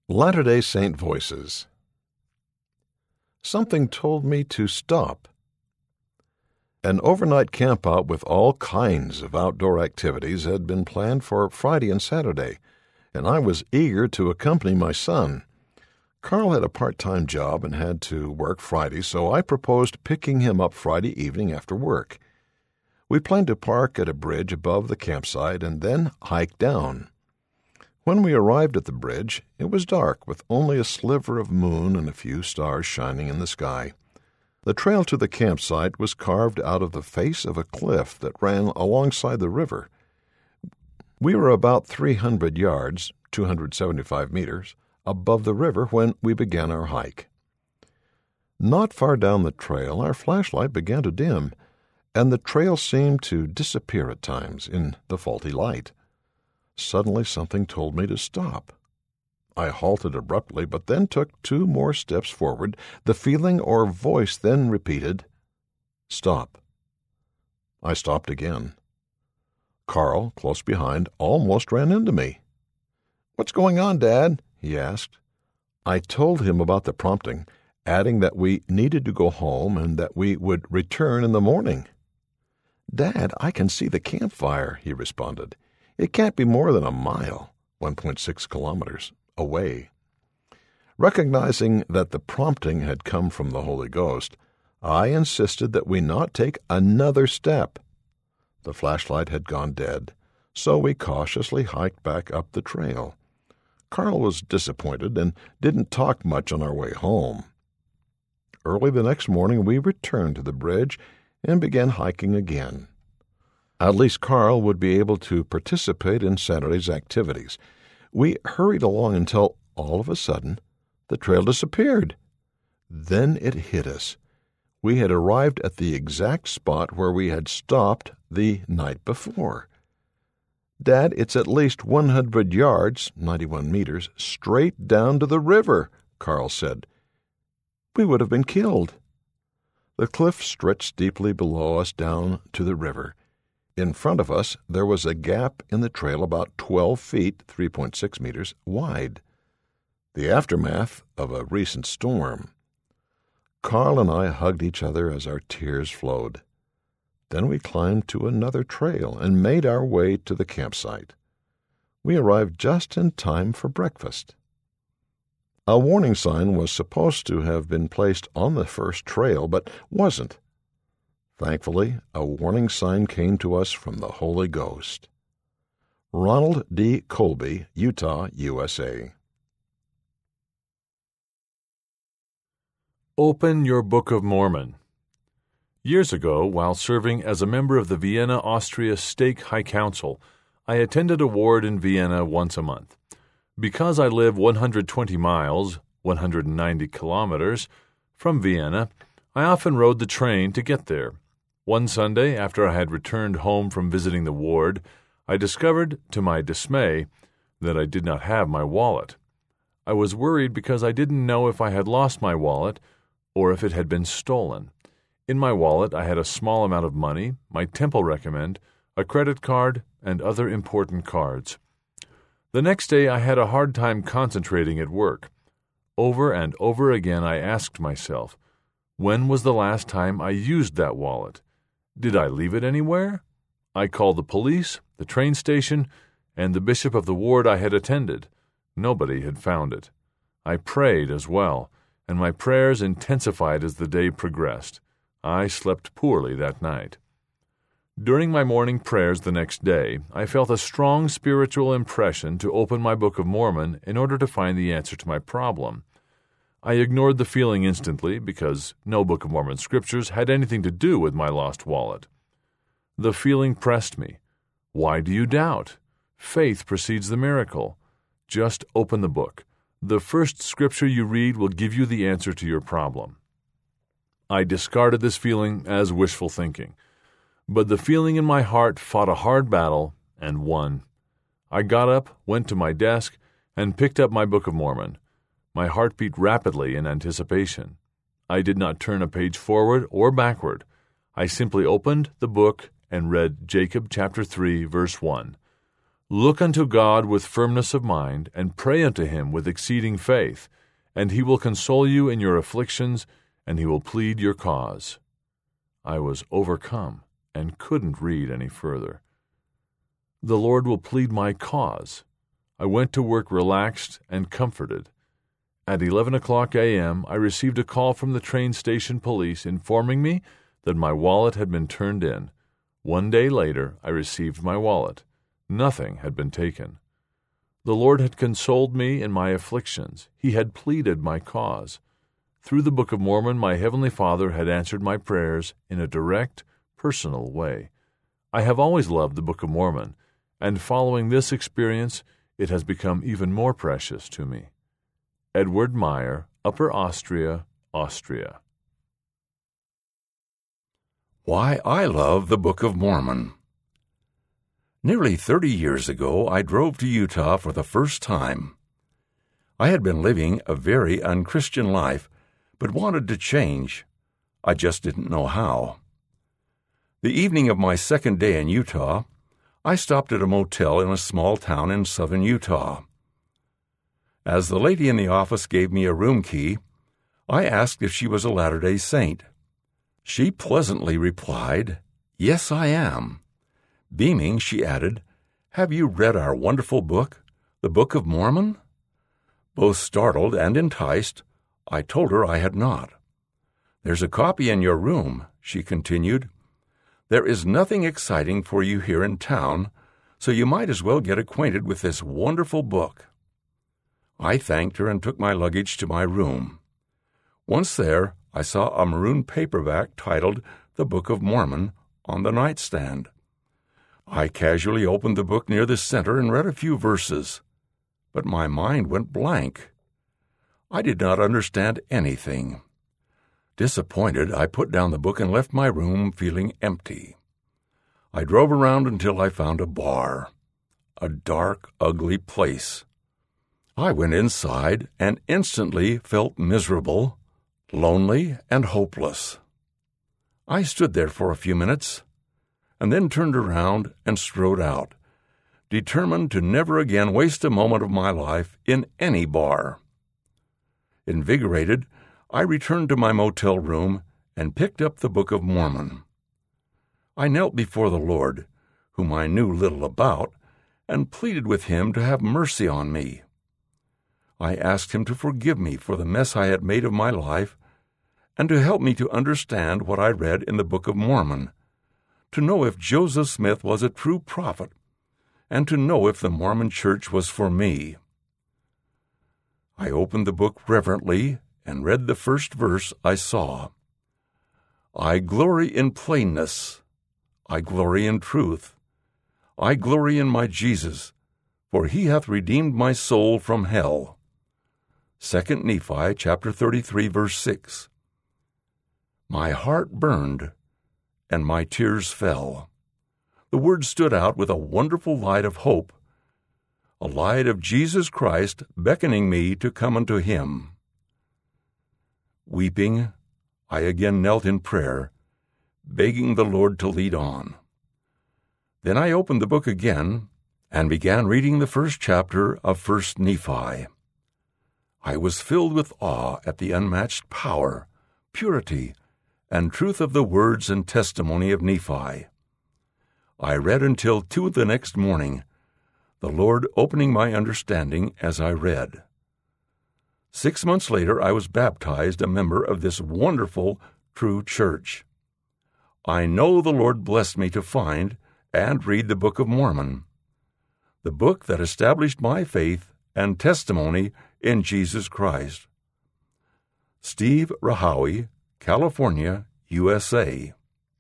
Latter-day Saint Voices. Something told me to stop. An overnight campout with all kinds of outdoor activities had been planned for Friday and Saturday, and I was eager to accompany my son. Carl had a part-time job and had to work Friday, so I proposed picking him up Friday evening after work. We planned to park at a bridge above the campsite and then hike down. When we arrived at the bridge, it was dark, with only a sliver of moon and a few stars shining in the sky. The trail to the campsite was carved out of the face of a cliff that ran alongside the river. We were about 300 yards, 275 meters, above the river when we began our hike. Not far down the trail, our flashlight began to dim, and the trail seemed to disappear at times in the faulty light. Suddenly something told me to stop. I halted abruptly, but then took 2 more steps forward. The feeling or voice then repeated, "Stop." I stopped again. Carl, close behind, almost ran into me. "What's going on, Dad?" he asked. I told him about the prompting, adding that we needed to go home and that we would return in the morning. "Dad, I can see the campfire," he responded. "It can't be more than a mile, 1.6 kilometers, away." Recognizing that the prompting had come from the Holy Ghost, I insisted that we not take another step. The flashlight had gone dead, so we cautiously hiked back up the trail. Carl was disappointed and didn't talk much on our way home. Early the next morning we returned to the bridge and began hiking again. At least Carl would be able to participate in Saturday's activities. We hurried along until, all of a sudden, the trail disappeared. Then it hit us. We had arrived at the exact spot where we had stopped the night before. "Dad, it's at least 100 yards, 91 meters, straight down to the river," Carl said. "We would have been killed." The cliff stretched deeply below us down to the river. In front of us, there was a gap in the trail about 12 feet, 3.6 meters, wide, the aftermath of a recent storm. Carl and I hugged each other as our tears flowed. Then we climbed to another trail and made our way to the campsite. We arrived just in time for breakfast. A warning sign was supposed to have been placed on the first trail, but wasn't. Thankfully, a warning sign came to us from the Holy Ghost. Ronald D. Colby, Utah, USA. Open Your Book of Mormon. Years ago, while serving as a member of the Vienna, Austria Stake High Council, I attended a ward in Vienna once a month. Because I live 120 miles, 190 kilometers, from Vienna, I often rode the train to get there. One Sunday, after I had returned home from visiting the ward, I discovered, to my dismay, that I did not have my wallet. I was worried because I didn't know if I had lost my wallet or if it had been stolen. In my wallet, I had a small amount of money, my temple recommend, a credit card, and other important cards. The next day, I had a hard time concentrating at work. Over and over again, I asked myself, when was the last time I used that wallet? Did I leave it anywhere? I called the police, the train station, and the bishop of the ward I had attended. Nobody had found it. I prayed as well, and my prayers intensified as the day progressed. I slept poorly that night. During my morning prayers the next day, I felt a strong spiritual impression to open my Book of Mormon in order to find the answer to my problem. I ignored the feeling instantly because no Book of Mormon scriptures had anything to do with my lost wallet. The feeling pressed me. Why do you doubt? Faith precedes the miracle. Just open the book. The first scripture you read will give you the answer to your problem. I discarded this feeling as wishful thinking, but the feeling in my heart fought a hard battle and won. I got up, went to my desk, and picked up my Book of Mormon. My heart beat rapidly in anticipation. I did not turn a page forward or backward. I simply opened the book and read Jacob chapter 3, verse 1. Look unto God with firmness of mind, and pray unto him with exceeding faith, and he will console you in your afflictions, and he will plead your cause. I was overcome and couldn't read any further. The Lord will plead my cause. I went to work relaxed and comforted. At 11 o'clock a.m., I received a call from the train station police informing me that my wallet had been turned in. 1 day later, I received my wallet. Nothing had been taken. The Lord had consoled me in my afflictions. He had pleaded my cause. Through the Book of Mormon, my Heavenly Father had answered my prayers in a direct, personal way. I have always loved the Book of Mormon, and following this experience, it has become even more precious to me. Edward Meyer, Upper Austria, Austria. Why I Love the Book of Mormon. Nearly 30 years ago, I drove to Utah for the first time. I had been living a very unchristian life, but wanted to change. I just didn't know how. The evening of my second day in Utah, I stopped at a motel in a small town in southern Utah. As the lady in the office gave me a room key, I asked if she was a Latter-day Saint. She pleasantly replied, "Yes, I am." Beaming, she added, "Have you read our wonderful book, the Book of Mormon?" Both startled and enticed, I told her I had not. "There's a copy in your room," she continued. "There is nothing exciting for you here in town, so you might as well get acquainted with this wonderful book." I thanked her and took my luggage to my room. Once there, I saw a maroon paperback titled The Book of Mormon on the nightstand. I casually opened the book near the center and read a few verses, but my mind went blank. I did not understand anything. Disappointed, I put down the book and left my room feeling empty. I drove around until I found a bar, a dark, ugly place. I went inside and instantly felt miserable, lonely, and hopeless. I stood there for a few minutes, and then turned around and strode out, determined to never again waste a moment of my life in any bar. Invigorated, I returned to my motel room and picked up the Book of Mormon. I knelt before the Lord, whom I knew little about, and pleaded with him to have mercy on me. I asked him to forgive me for the mess I had made of my life and to help me to understand what I read in the Book of Mormon, to know if Joseph Smith was a true prophet, and to know if the Mormon Church was for me. I opened the book reverently and read the first verse I saw. "I glory in plainness. I glory in truth. I glory in my Jesus, for he hath redeemed my soul from hell." 2 Nephi chapter 33, verse 6. My heart burned, and my tears fell. The words stood out with a wonderful light of hope, a light of Jesus Christ beckoning me to come unto him. Weeping, I again knelt in prayer, begging the Lord to lead on. Then I opened the book again and began reading the first chapter of 1 Nephi. I was filled with awe at the unmatched power, purity, and truth of the words and testimony of Nephi. I read until 2 the next morning, the Lord opening my understanding as I read. 6 months later, I was baptized a member of this wonderful, true church. I know the Lord blessed me to find and read the Book of Mormon, the book that established my faith and testimony in Jesus Christ. Steve Rahawi, California, USA.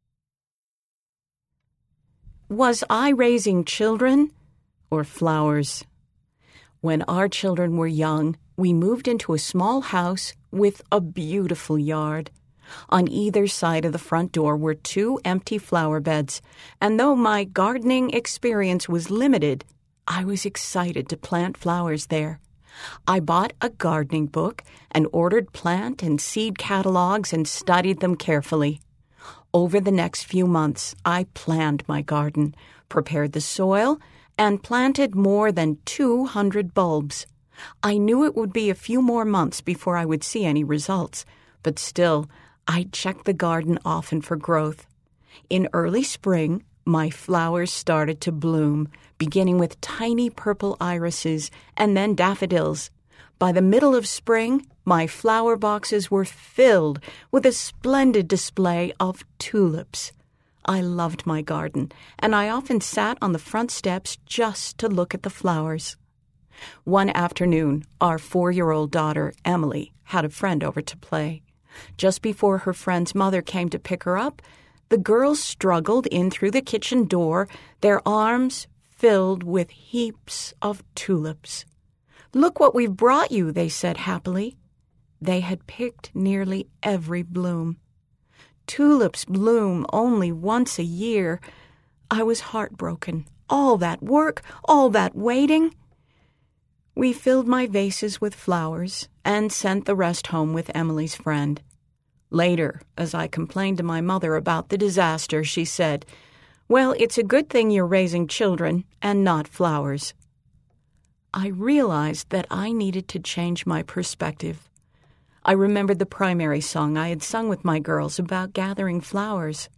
Was I raising children or flowers? When our children were young, we moved into a small house with a beautiful yard. On either side of the front door were 2 empty flower beds, and though my gardening experience was limited, I was excited to plant flowers there. I bought a gardening book and ordered plant and seed catalogs and studied them carefully. Over the next few months, I planned my garden, prepared the soil, and planted more than 200 bulbs. I knew it would be a few more months before I would see any results, but still, I checked the garden often for growth. In early spring, my flowers started to bloom, beginning with tiny purple irises and then daffodils. By the middle of spring, my flower boxes were filled with a splendid display of tulips. I loved my garden, and I often sat on the front steps just to look at the flowers. One afternoon, our 4-year-old daughter, Emily, had a friend over to play. Just before her friend's mother came to pick her up, the girls struggled in through the kitchen door, their arms filled with heaps of tulips. "Look what we've brought you," they said happily. They had picked nearly every bloom. Tulips bloom only once a year. I was heartbroken. All that work, all that waiting. We filled my vases with flowers and sent the rest home with Emily's friend. Later, as I complained to my mother about the disaster, she said, "Well, it's a good thing you're raising children and not flowers." I realized that I needed to change my perspective. I remembered the primary song I had sung with my girls about gathering flowers.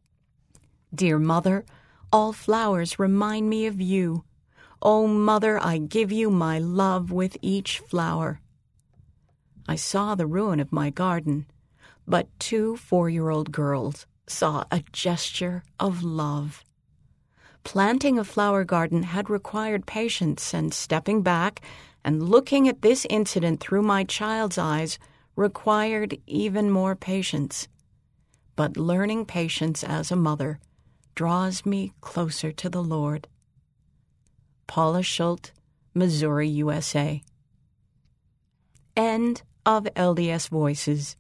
"Dear Mother, all flowers remind me of you. Oh, Mother, I give you my love with each flower." I saw the ruin of my garden, but 2 4-year-old girls saw a gesture of love. Planting a flower garden had required patience, and stepping back and looking at this incident through my child's eyes required even more patience. But learning patience as a mother draws me closer to the Lord. Paula Schultz, Missouri, USA. End of LDS Voices.